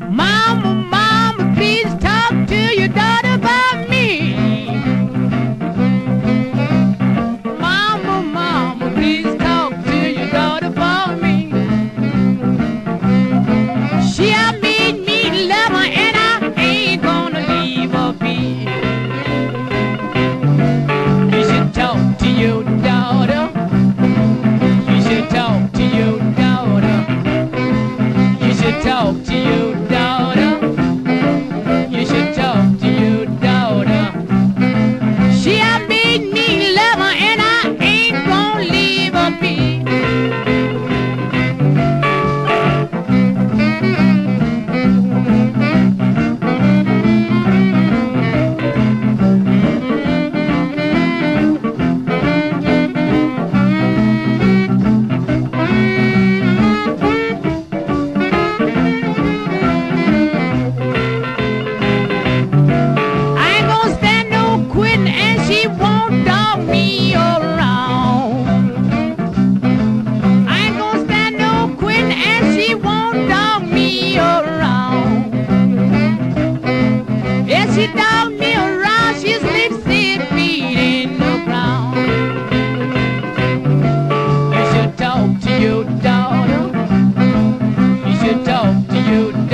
Mama, mama, please talk to your daughter about me. Mama, mama, please talk to your daughter about me. She made me love her and I ain't gonna leave her be. You should talk to your daughter. You should talk to your daughter. You should talk to your daughter. You should talk to your daughter. She made me love her and I ain't gonna leave her be. She dog me around, she sleeps 6 feet in the ground. You should talk to your daughter. You should talk to your daughter.